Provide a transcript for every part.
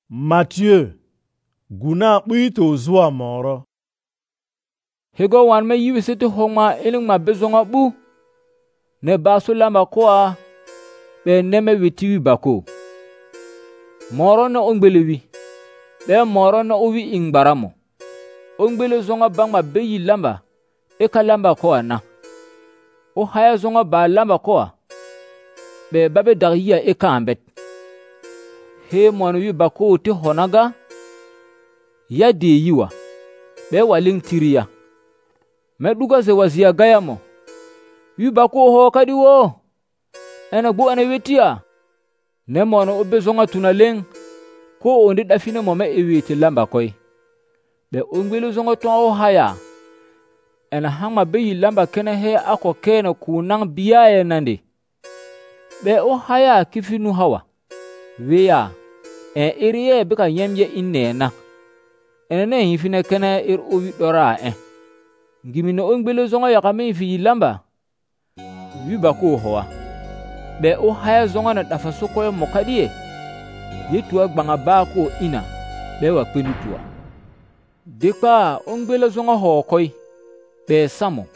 Mathieu, guna ɓuito zuwa moro. Hego wan me yiwi siti hongma iling ma bezonga bu. Ne basu lamba koa be neme witiwi bako. Moro na ongbelewi. Be moro na uwi ingbaramo. Ongbele zonga bangma beyi lamba. Eka lamba koa na. O haya zonga ba lamba koa. Be babe dagya eka ambet. He monu wi bako ti honaga. Ya de yiwa. Be waling tiriya. Me duga ze wazia gaya mo. Wi bako ho kadi wo. Ena bu ane wetia. Ne monu obe zonga tunaleng. Ko onde dafine mo me ewiti lamba koi. Be ongbele zonga ton o haya. Ena hama beyi lamba kene he ako kene kunang biyaye nande. Be o haya kifinu hawa. Weya. Iriye bika yemye inne na. Ene hifine kene owi dora Ngimine ongbele zonga yakame fi lamba. Wi bako hoa. Be o haya zonga na dafaso koyo mokadie. Yetua gbanga bako ina. Be wa pelutua. Dekpa ongbele zonga ho koi. Be samo.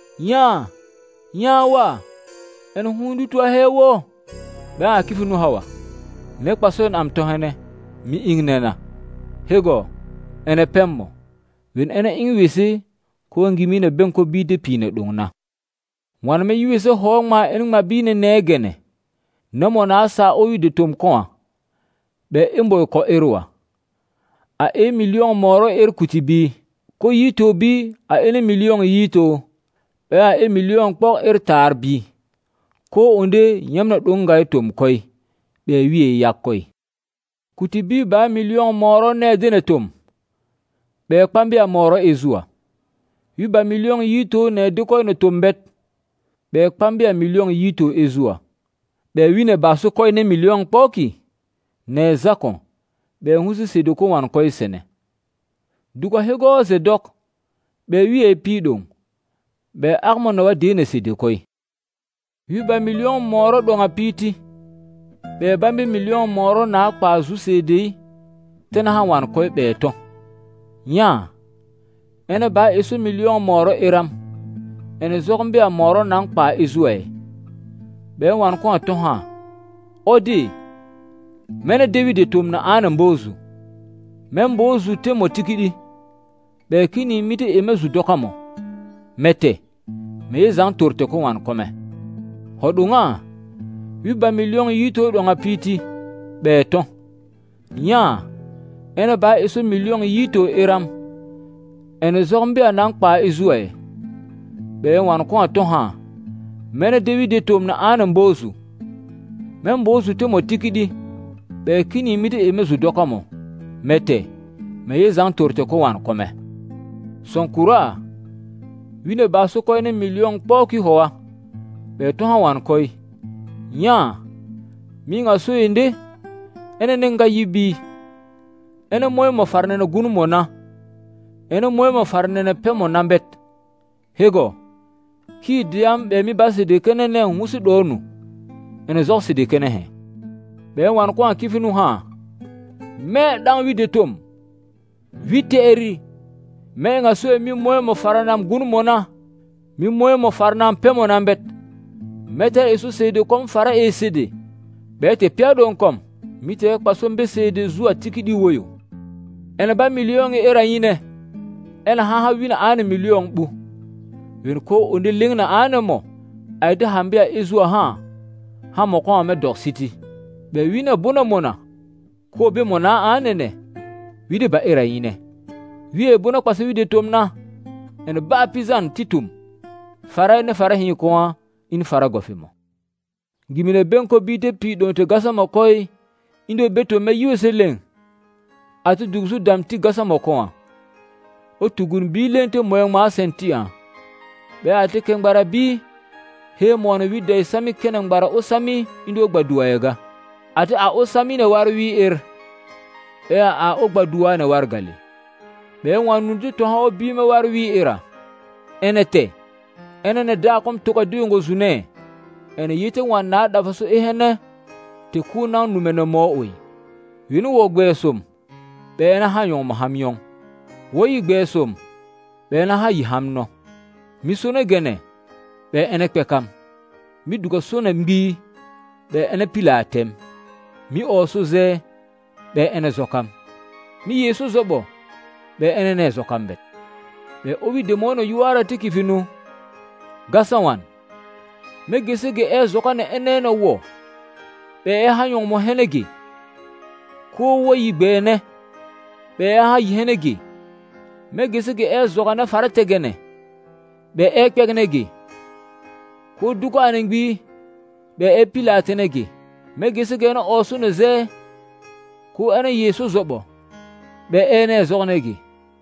Nya wa. En hundu tua hewo. Be akifinu hawa. Nekpa son am tohene. Mi ingnena. Hego. Ene pemmo. Win ene ingwisi. Ko ngimine benko bide pine dungna. Wan me yuwise hongma enma bine negene. Namo na sa owi de tom koa. Be imboy ko erwa. A million moro kutibi. Ko yito bi a million yito. Be a million pok tarbi. Ko onde nyamna dunga tom koi. Be wiye yakoi. Kutibi ba million moro ne dene tom. Be kpambia moro ezua. Wi ba million yito ne dikoi ne tombet. Be kpambia million yito ezua. Be wine basu koi ne million poki. Ne zakon. Be husi sedoko wan koi sene. Duka hego zedok. Be wiye pidong. Be akmo na wa dene sedekoi. Wi ba million moro donga piti. Be bambi million moro na akpa zu sedei. Tena ha wan koi be ton. Nya. Ene ba isu million moro iram. Ene zombia moro nang pa izuwe. Be wan ko ton ha. Odi. Mene David tom na ana mbozu. Membozu te motikidi. Be kini mite emezu dokamo. Mete. Me zang torte ko wan kome. Hodunga. Wi ba million yito donga piti. Be ton. Nya. Ene ba isu million yito iram. Ene zombia nang pa izuwe. Be wan ko ton ha. Mene David tom na ana mbozu. Membozu te motikidi. Be kini mite emezu dokamo. Mete. Me zang torte ko wan kome. Sonkura. Wine baso koy ne million poki hoa. Be ton ha wan koy. Nya. Minga so ende. Ene nenga yibi. Ene moy mo farne na gunu mona. Ene moy mo farne na pemo nambet. Hego. Ki diam be mi basi de kene ne husi donu. Ene zoksi de kene he. Be wan ko kifinu ha. Me dan wi de tom. Vite eri. Me nga so mi moy mo faranam gunu mona. Mi moy mo farnam pemo nambet. Mete isu sede kom fara sede. Be te piadon kom. Mite pasombe sede zuwa tikidi woyo. Ene ba million era yine. Ene ha wina ane million bu. Win ko onde lingna ane mo. Aide hambia izua ha. Ha mo ko ame dok city. Be wina bona mona. Ko be mona ane ne. Wide ba era yine. Wiye bona kwase wide tomna. Ene ba pizan titum. Fara ne fara hin ko in fara gofimo. Gimine benko bite pi don te gasa mo koi. Indo beto me yuseleng. Atu dugsu damti gasa mo ko. O tugun bi lente moyang ma sentia. Be ate kengbara bi. He mono wide sami kenengbara o sami indo gbaduwaega. Ate a o sami ne war wi a o gbaduwa ne war gali. Be wanundu to ha o bi me war wi era. Enete. Ene ne da kom toka duyongo zune. Ene yite wan na dafa so ehene. Te kuna numene mo oi. Winu wo gbe som, be na ha yong mo ham yong. Wo yi gbe som, be na ha yi ham no. Mi sone gene, be ene kpekam. Mi duga sone mbi, be ene pila tem. Mi osu ze, be ene zokam. Mi Yesu zobo, be ene ne zokam bet. Be owi demono yuara tiki finu. Gasawan, me gesege zokane ene na wo. Be ha yong mo henegi. Ko wo yi gbe ne, be ha yi henegi. Me gesege zokane farate gene. Be kpegnegi. Ko duka anengbi, be pila tenegi. Me gesege na osu ne ze. Ko ene Yesu zobo, be ene zognegi.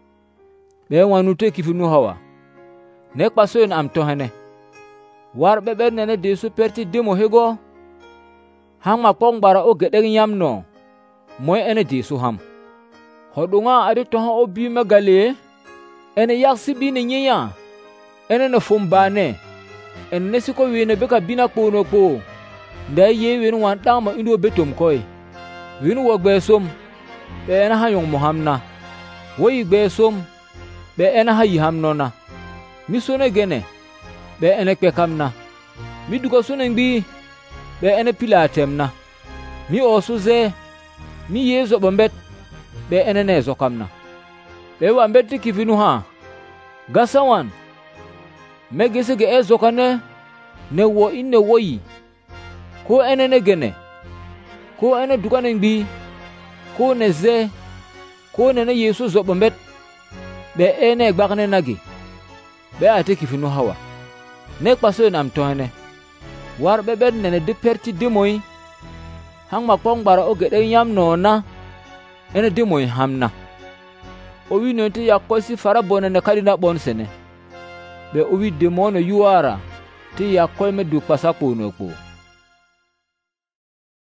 Be wanu te kifinu hawa. Ne paso en am tohene. War bebe nene desu perti demo hego. Hang ma pong bara o gedeng yam no. Moy ene desu ham. Hodunga adi toha obi megale. Ene yaksi bi ne nyenya. Ene ne fumbane. Ene nesiko wene beka bina kpono kpo. Nda ye wenu wan tama indo betom koy. Wenu wo gbe som. Be ene ha yong mohamna. Wo yi gbe som. Be ene ha yi ham nona. Mi sone gene. Be ene kpekamna. Mi duga sone ngbi. Be ene pila temna. Mi osu ze. Mi yezo bombet. Be ene ne zokamna. Be wambet kifinu ha. Gasawan. Me gesege zokane. Ne wo inne woyi. Ko ene ne gene. Ko ene duga ngbi. Ko ne ze. Ko ne Yesu zobombet. Be ene gbakne nagi. Be ate kifinu hawa. Ne paso nam tohene. War bebe nene de perti demoy. Hang ma pong bara o gede yam no na. Ene demoy hamna. Owi no te yakosi fara bonene kadina bonsene. Be owi demono yuara. Te yakoy me du pasa kono ko.